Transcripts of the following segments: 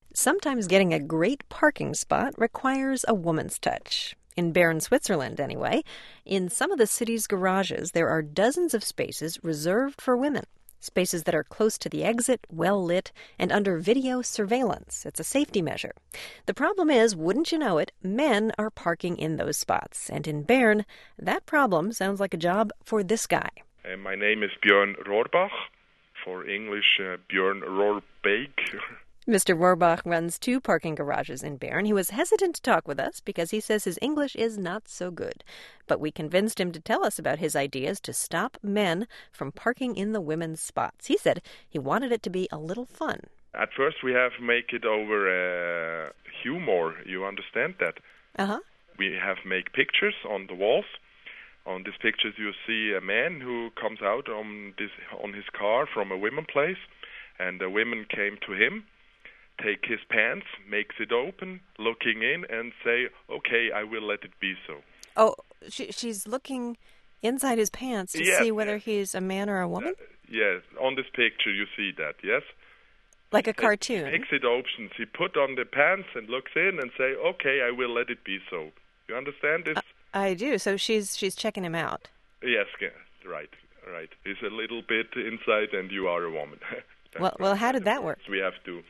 Sometimes getting a great parking spot requires a woman's touch. In Bern, Switzerland, anyway, in some of the city's garages, there are dozens of spaces reserved for women. Spaces that are close to the exit, well lit, and under video surveillance. It's a safety measure. The problem is, wouldn't you know it, men are parking in those spots. And in Bern, that problem sounds like a job for this guy. My name is Björn Rohrbach. For English, Björn Rohrbeek. Mr. Rohrbach runs 2 parking garages in Bern. He was hesitant to talk with us because he says his English is not so good. But we convinced him to tell us about his ideas to stop men from parking in the women's spots. He said he wanted it to be a little fun. At first we have make it over humor. You understand that? Uh-huh. We have make pictures on the walls. On these pictures you see a man who comes out on his car from a women place, and the women came to him, take his pants, makes it open, looking in, and say, okay, I will let it be so. Oh, she's looking inside his pants to see whether he's a man or a woman? Yes, on this picture you see that, yes? Like a cartoon? He makes it open. He put on the pants and looks in and say, okay, I will let it be so. You understand this? I do. So she's checking him out. Yes, right. He's a little bit inside and you are a woman. Well, how did that work? We have to...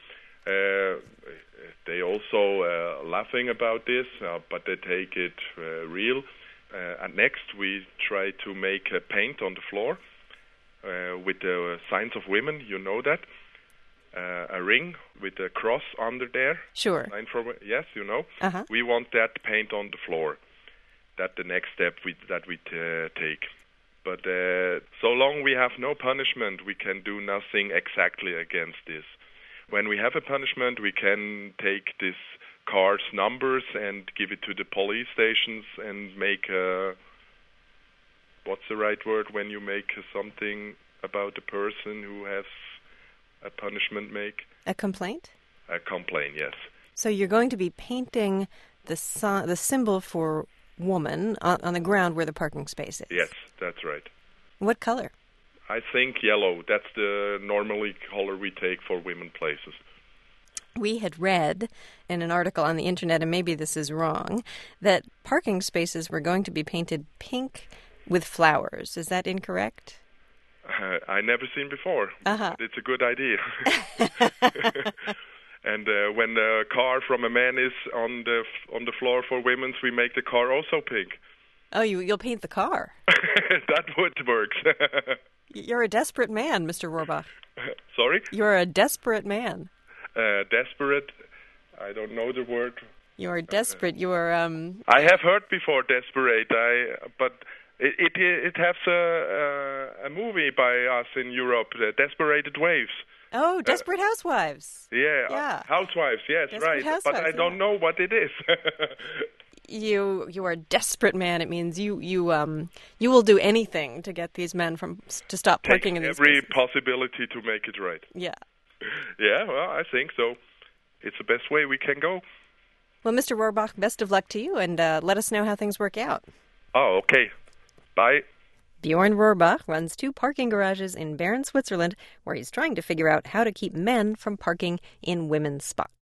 they also laughing about this, but they take it real. And next we try to make a paint on the floor with the signs of women, you know that. A ring with a cross under there. Sure. Yes, you know. Uh-huh. We want that paint on the floor. That's the next step that we take. But so long we have no punishment, we can do nothing exactly against this. When we have a punishment, we can take this car's numbers and give it to the police stations and make what's the right word when you make something about a person who has a punishment make? A complaint? A complaint, yes. So you're going to be painting the symbol for woman on the ground where the parking space is? Yes, that's right. What color? I think yellow. That's the normally color we take for women places. We had read in an article on the internet, and maybe this is wrong, that parking spaces were going to be painted pink with flowers. Is that incorrect? I never seen before. Uh-huh. It's a good idea. And when the car from a man is on the floor for women's, we make the car also pink. Oh, you'll paint the car. That would work. You're a desperate man, Mr. Rohrbach. Sorry? You're a desperate man. Desperate? I don't know the word. You're desperate. You're I have heard before desperate. But it has a movie by us in Europe, Desperate Waves. Oh, Desperate Housewives. Yeah. Housewives. Yes, Desperate right. Housewives, but I don't know what it is. You are a desperate man. It means you will do anything to get these men to stop parking in these every places. Possibility to make it right. Yeah. Yeah, well, I think so. It's the best way we can go. Well, Mr. Rohrbach, best of luck to you, and let us know how things work out. Oh, okay. Bye. Björn Rohrbach runs 2 parking garages in Bern, Switzerland, where he's trying to figure out how to keep men from parking in women's spots.